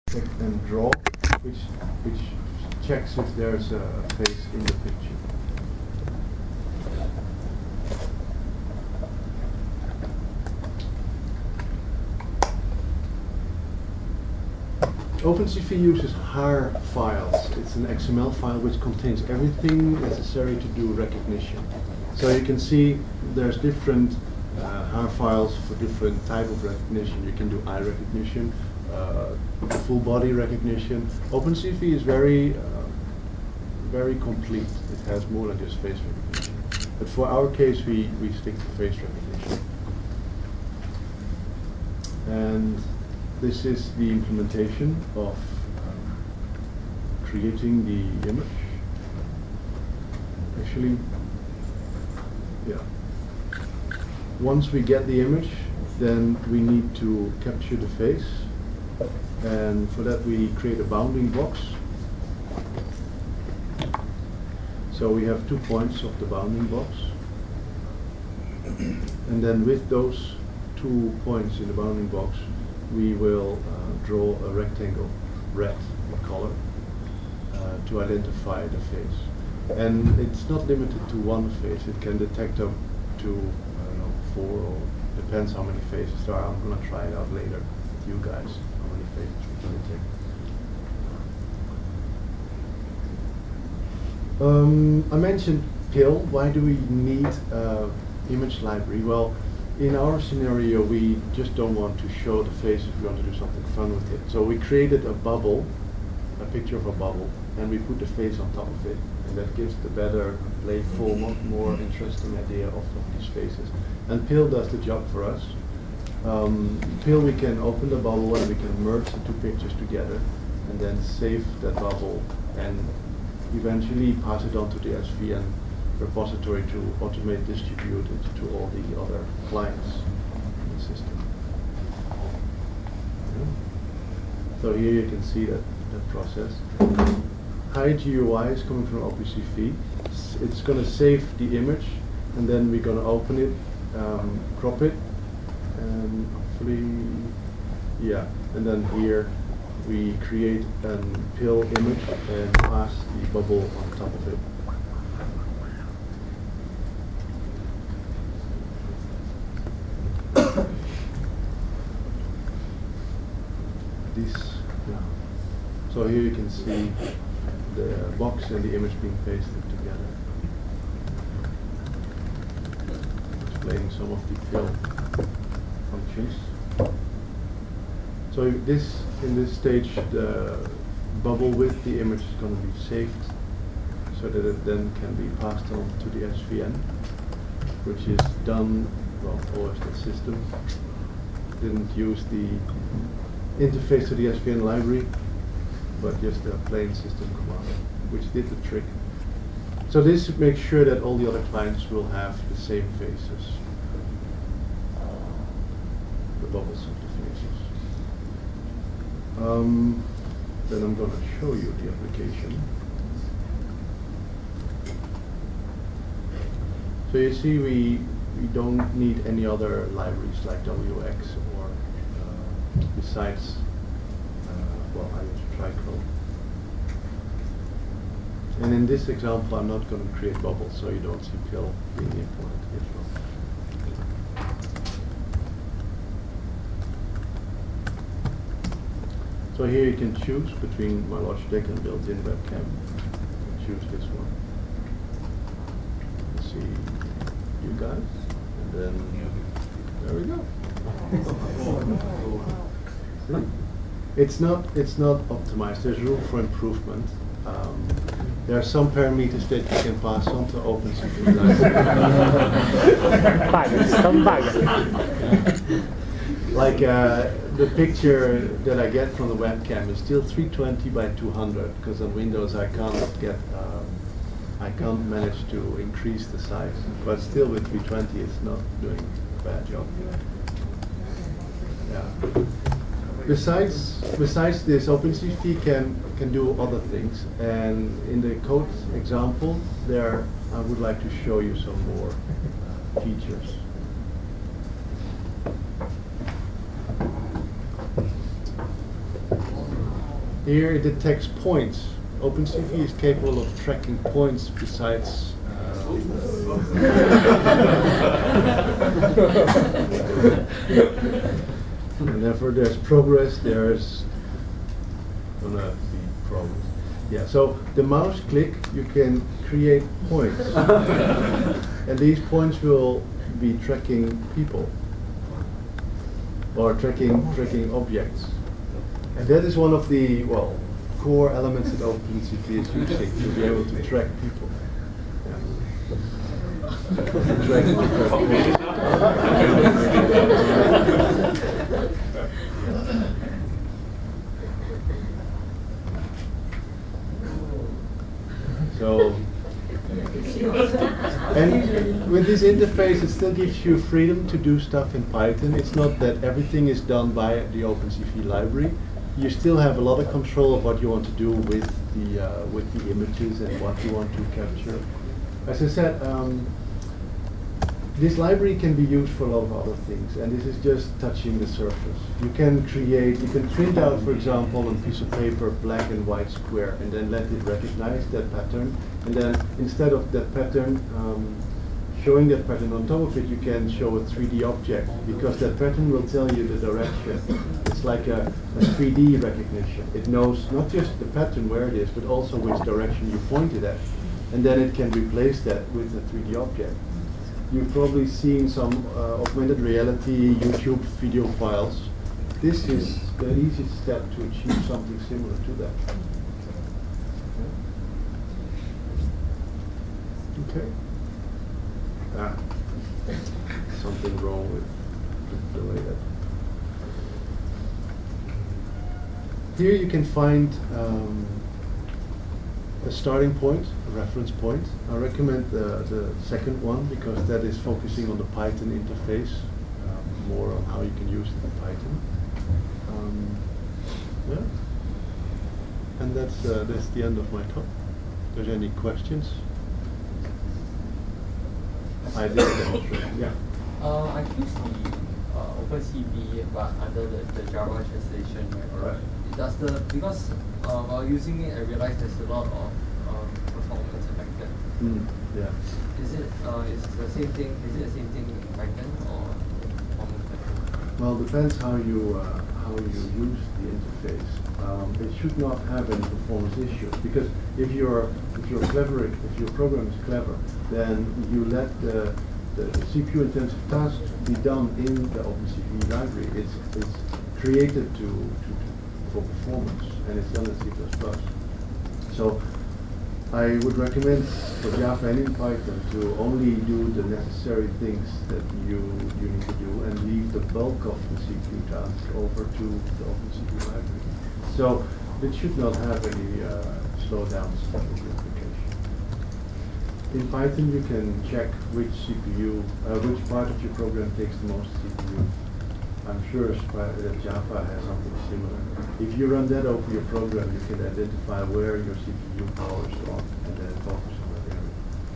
check and draw, which checks if there's a face in the picture. OpenCV uses HAR files. It's an XML file which contains everything necessary to do recognition. So you can see there's different HAR files for different type of recognition. You can do eye recognition, full body recognition. OpenCV is very complete. It has more than just face recognition. But for our case, we stick to face recognition. And this is the implementation of creating the image. Actually, yeah. Once we get the image, then we need to capture the face. And for that we create a bounding box. So we have 2 points of the bounding box. And then with those 2 points in the bounding box, we will draw a rectangle, red in color, to identify the face. And it's not limited to one face. It can detect up to, I don't know, 4, or depends how many faces there are. I'm going to try it out later with you guys, how many faces we can detect. I mentioned PIL. Why do we need image library? Well, in our scenario, we just don't want to show the face if we want to do something fun with it. So we created a bubble, a picture of a bubble, and we put the face on top of it. And that gives the better, playful, more interesting idea of these faces. And PIL does the job for us. PIL, we can open the bubble and we can merge the 2 pictures together and then save that bubble and eventually pass it on to the SVN repository to automate distribute it to all the other clients in the system. So here you can see that process. HiGUI is coming from OpenCV. It's going to save the image, and then we're going to open it, crop it, and hopefully, yeah. And then here we create a PIL image and pass the bubble on top of it. So here you can see the box and the image being pasted together. Explaining some of the PIL functions. So in this stage, the bubble with the image is going to be saved so that it then can be passed on to the SVN, which is done, well, OS system didn't use the interface to the SVN library, but just a plain system command, which did the trick. So this makes sure that all the other clients will have the same faces, the bubbles of the faces. Then I'm going to show you the application. So you see we don't need any other libraries like WX or besides, well, I use Trichrome. And in this example, I'm not going to create bubbles, so you don't see PIL being imported here. So here you can choose between my Logitech and built-in webcam. Choose this one. Let's see you guys, and then there we go. It's not optimized. There's room for improvement. There are some parameters that you can pass on to OpenCV. Like the picture that I get from the webcam is still 320 by 200 because on Windows I can't manage to increase the size. But still with 320 it's not doing a bad job. Yeah. Besides this, OpenCV can do other things, and in the code example there, I would like to show you some more features. Here it detects points. OpenCV is capable of tracking points besides. Whenever there's progress, there's gonna be problems. Yeah, so the mouse click, you can create points. And these points will be tracking people or tracking objects. And that is one of the, well, core elements that OpenCV is using to be able to track people. So, and with this interface, it still gives you freedom to do stuff in Python. It's not that everything is done by the OpenCV library. You still have a lot of control of what you want to do with the images and what you want to capture. As I said, this library can be used for a lot of other things, and this is just touching the surface. You can print out, for example, on a piece of paper, black and white square, and then let it recognize that pattern. And then instead of that pattern, showing that pattern on top of it, you can show a 3D object, because that pattern will tell you the direction. It's like a 3D recognition. It knows not just the pattern where it is, but also which direction you pointed at. And then it can replace that with a 3D object. You've probably seen some augmented reality YouTube video files. This is the easiest step to achieve something similar to that. Okay. Something wrong with the way that. Here you can find a starting point, a reference point. I recommend the second one because that is focusing on the Python interface, more on how you can use it in Python. Yeah. And that's the end of my talk. If there's any questions? I did answer. Yeah. I use the OpenCV, but under the Java translation, right? Does because while using it, I realized there's a lot of performance affected. Yeah. Is it the same thing? Is it the same thing in Python or performance affected? Well, depends how you use the interface. It should not have any performance issues because if you're clever, if your program is clever, then you let the CPU intensive tasks be done in the OpenCV library. It's created for performance, and it's done in C++. So I would recommend for Java and in Python to only do the necessary things that you need to do and leave the bulk of the CPU tasks over to the OpenCV library. So it should not have any slowdowns in the application. In Python you can check which CPU, which part of your program takes the most CPU. I'm sure that Java has something similar. If you run that over your program, you can identify where your CPU power is on and then focus on that area.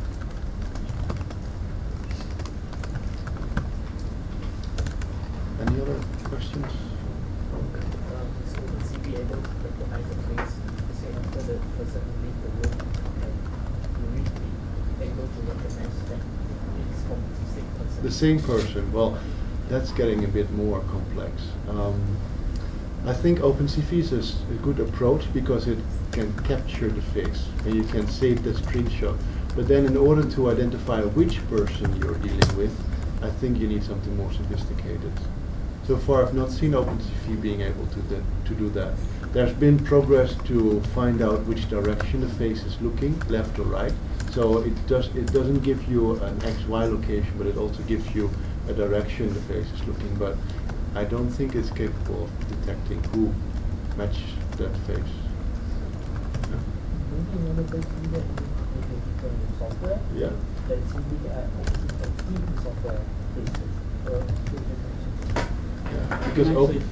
Any other questions? So will she be able to recognize the face, say after the person leave the room, and will we be able to recognize that it's from the same person? The same person. Well, that's getting a bit more complex. I think OpenCV is a good approach because it can capture the face and you can save the screenshot. But then in order to identify which person you're dealing with, I think you need something more sophisticated. So far I've not seen OpenCV being able to do that. There's been progress to find out which direction the face is looking, left or right. So it doesn't give you an XY location, but it also gives you a direction the face is looking, but I don't think it's capable of detecting who matches that face. Yeah. Maybe one of those do that in software. Yeah. That's in software cases. Yeah. Because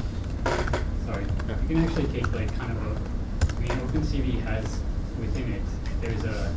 you can actually take like kind of OpenCV has within it there's a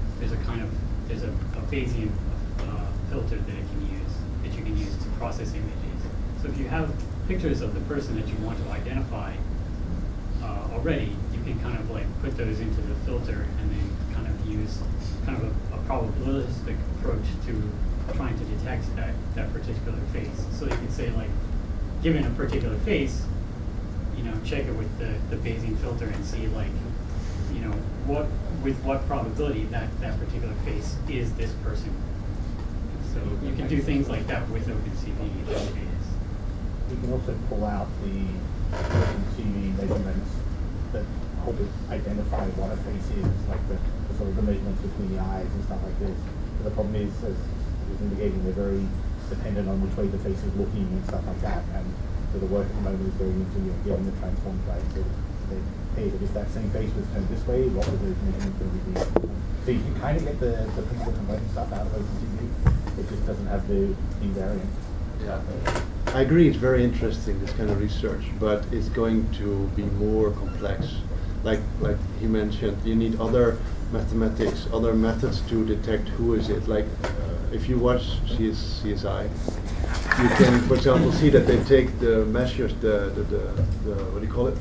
Bayesian filter that you can use to process images. So if you have pictures of the person that you want to identify already, you can kind of like put those into the filter and then kind of use kind of a probabilistic approach to trying to detect that particular face. So you can say like, given a particular face, you know, check it with the Bayesian filter and see like, you know, with what probability that particular face is this person. So you can do things like that with OpenCV database. You can also pull out the OpenCV measurements that help it identify what a face is, like the sort of the measurements between the eyes and stuff like this. But the problem is, as was indicating, they're very dependent on which way the face is looking and stuff like that. And so the work at the moment is going into getting the transform plate. So hey, but if that same face was turned this way, what would the measurement going to be? So you can kind of get the principal component stuff out of OpenCV. It just doesn't have the invariant. Yeah, I agree. It's very interesting, this kind of research, but it's going to be more complex. Like he mentioned, you need other mathematics, other methods to detect who is it. Like if you watch CSI, you can, for example, see that they take the measures, the what do you call it?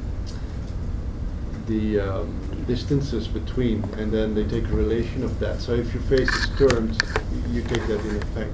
The distances between, and then they take a relation of that. So if your face is turned, you take that in effect.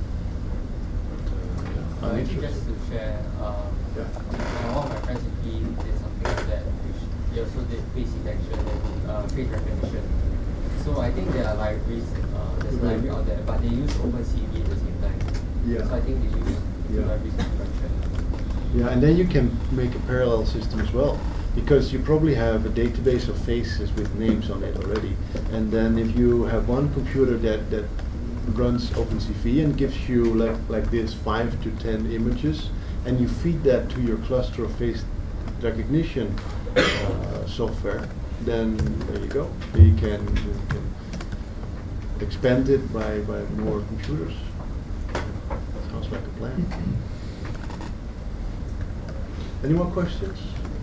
Actually, just to share, one of my friends actually did something like that, which he also did face detection and face recognition. So I think there are libraries, there's a library out there, but they use OpenCV at the same time. Yeah. So I think they use two libraries in conjunction. Yeah, and then you can make a parallel system as well, because you probably have a database of faces with names on it already. And then if you have one computer that runs OpenCV and gives you like this 5 to 10 images, and you feed that to your cluster of face recognition software, then there you go. You can expand it by more computers. Sounds like a plan. Any more questions?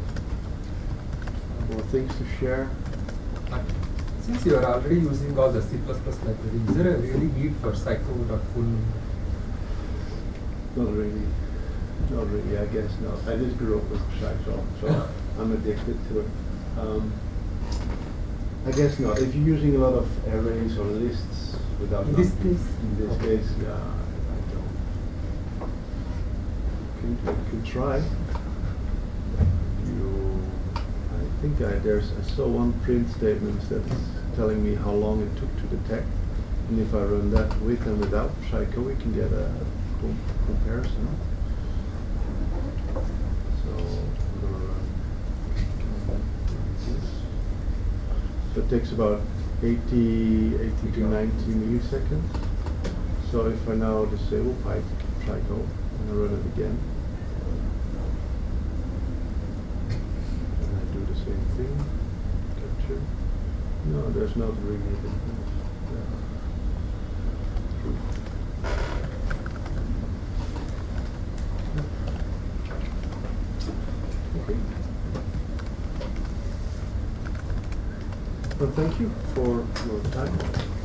More things to share? Since you are already using all the C++ library, is there a really need for psycho.full? Not really. Not really, I guess not. I just grew up with Psycho, so I'm addicted to it. I guess not. If you're using a lot of arrays or lists without In this numbers, case? in this case, yeah, I don't. Can try. I think I saw one print statement that's telling me how long it took to detect, and if I run that with and without Psycho, we can get a comparison. So I'm gonna run. So it takes about 80 to 90 milliseconds. So if I now disable Psycho and I run it again, same thing, capture. No, there's not really a difference. Okay. Well, thank you for your time.